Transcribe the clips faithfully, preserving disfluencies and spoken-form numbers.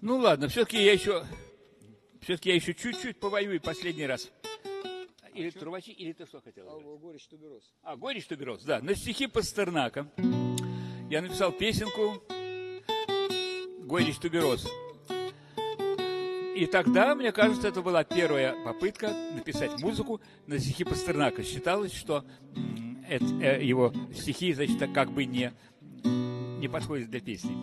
Ну ладно, все-таки я еще, все-таки я еще чуть-чуть повоюю последний раз. Или а трубачи, или ты что хотел? А, горечь тубероз. А, горечь тубероз, да. На стихи Пастернака я написал песенку «Горечь тубероз». И тогда, мне кажется, это была первая попытка написать музыку на стихи Пастернака. Считалось, что это, э, его стихи, значит, как бы не, не подходят для песни.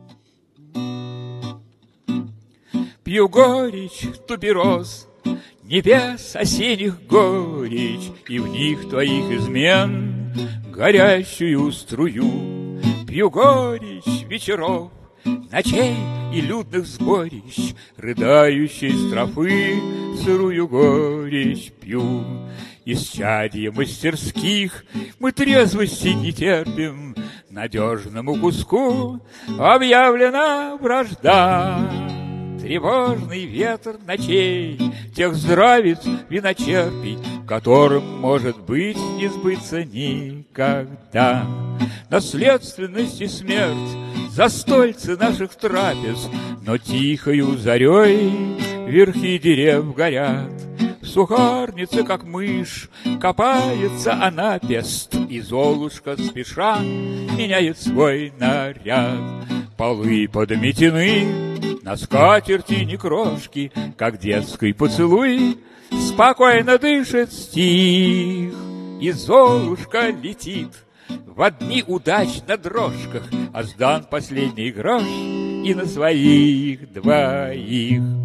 Пью горечь тубероз, небес осенних горечь, и в них твоих измен горящую струю. Пью горечь вечеров, ночей и людных сборищ, рыдающей строфы сырую горечь пью. Исчадье мастерских мы трезвости не терпим, надежному куску объявлена вражда. Тревожный ветер ночей тех здравиц виночерпий, которым, может быть, не сбыться никогда. Наследственность и смерть застольцы наших трапез, но тихою зарей верхи дерев горят. В сухарнице, как мышь, копается она пест, и Золушка спеша меняет свой наряд. Полы подметены, на скатерти ни крошки, как детский поцелуй, спокойно дышит стих, и Золушка летит в одни удач на дрожках, а сдан последний грош и на своих двоих.